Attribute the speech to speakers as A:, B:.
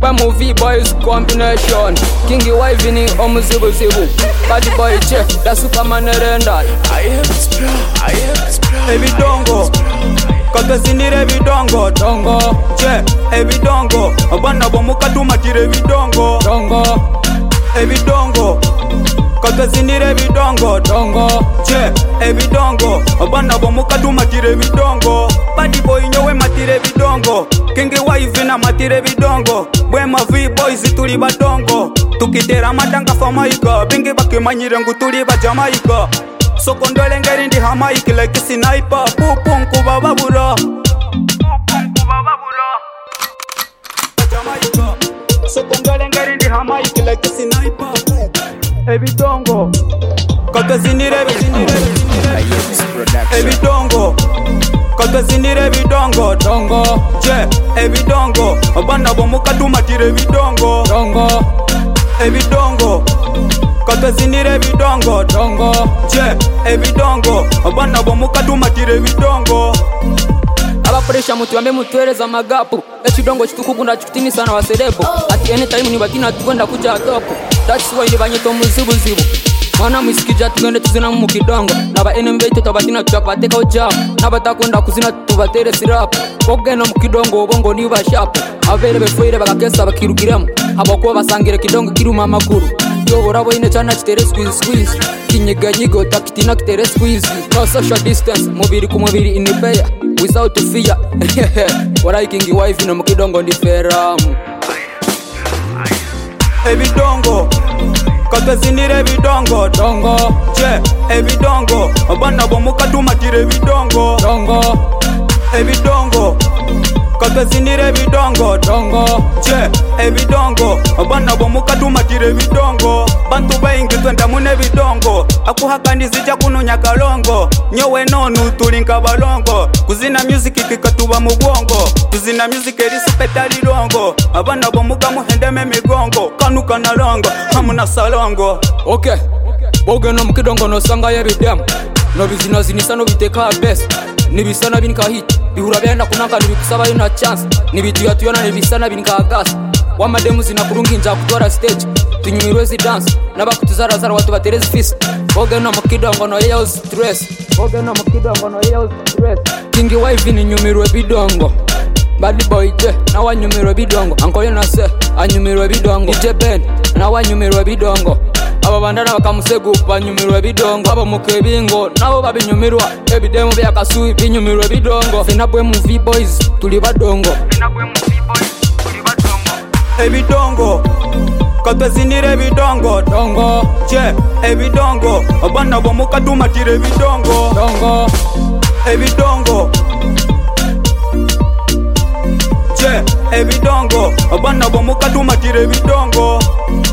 A: When movie boys combination, Kingy wife in omuzibu zibu. Bad boy che, the Superman renda.
B: I am spro, I am spro.
C: Ebidongo, kakazinire bidongo.
A: Dongo,
C: che, ebidongo. Abana bomuka tumatire bidongo.
A: dongo,
C: Ebidongo, kakazinire bidongo.
A: dongo,
C: che, ebidongo. Abana bomuka tumatire bidongo. Bad boy nyowe matire bidongo. Kingy wife na matire bidongo. Bwema V-boys tuli badongo. Tukitera matanga fa maika. Bingi bakimanyire ngu tuli ba Jamaica. Sokondole ngeri ndi hamaiki like sniper. Pupun kuba babura. Jamaica. Sokondole ngeri ndi hamaiki like sniper. Ebidongo, kakazinire ebidongo, kakazinire bidongo.
A: dongo,
C: che, ebidongo. Abana bomuka tumatire bidongo.
A: dongo,
C: Ebidongo, kakazinire bidongo.
A: dongo,
C: che, ebidongo. Abana bomuka tumatire bidongo.
A: abakoresha mutubambe mutwereza amagapu ekidongo kitukugunda kikutini sana waserebo ati anytime nibatina tugenda kuja topo that's why nibanyita omuzibuzibu mwana mwisikija tugende tuzina mu kidongo naba enemy tutabatina tutabateka ojam nabatakunda kuzina tubatere sirapu bogenda mu kidongo obongo niba sharp abere befoire bagakesa bakirugiramo abakuba basangire kidongo kiruma amakuru yoborabo ine cyana kitere squeeze kinyiganyigo takitina kitere squeeze no social distance mubiri ku mubiri in pair without fear. What I Kingy wife no mukidongo ndi feramu.
C: Ebidongo, kakazinire bidongo.
A: Dongo,
C: che, ebidongo. Abana bomuka tumatire bidongo.
A: dongo,
C: Ebidongo, kakazinire bidongo.
A: dongo,
C: che, ebidongo. Abana bomuka tumatire bidongo. Bantu baingi twenda mune bidongo. Akuhakanizija kununya kalongo. Nyowe nonu tulinka balongo. Kuzina music kikatuba mu bwongo. Kuzina music erisupeta lirongo. Abana bomuka muhendeme migongo. Kanuka na longo, hamuna salongo.
A: okay. Bogenda mukidongo no sanga yebidemu. No bizina zinisa no biteka best. Nibisana binika hit. Bihura byenda kunanga nibikusaba ina chance. Nibituya tuyona nibisana binika gas. Wamademu zinakurungi nja kutwara stage. Tunyumirwezi dance. Nabakutuzara watu baterezi fist. Bogenda mukidongo no yell stress. Bogenda mukidongo no yell stress. Kingy wife ni nyumirwe bidongo. Bad boy je, na wanyumirwe bidongo. Anko yona se, anyumirwe bidongo. DJ Ben, na wanyumirwe bidongo. Aba bandana bakamusegu banyumirwe bidongo. Aba mukebingo, nabo babinyumirwa. Ebidemu byakasui binyumirwe bidongo. Finabwe mu V-boys, tuli badongo.
C: Ebidongo, kakazinire bidongo.
A: Dongo,
C: che, ebidongo. Abana bomuka tumatire bidongo.
A: dongo,
C: Ebidongo, che, ebidongo. Abana bomuka tumatire bidongo.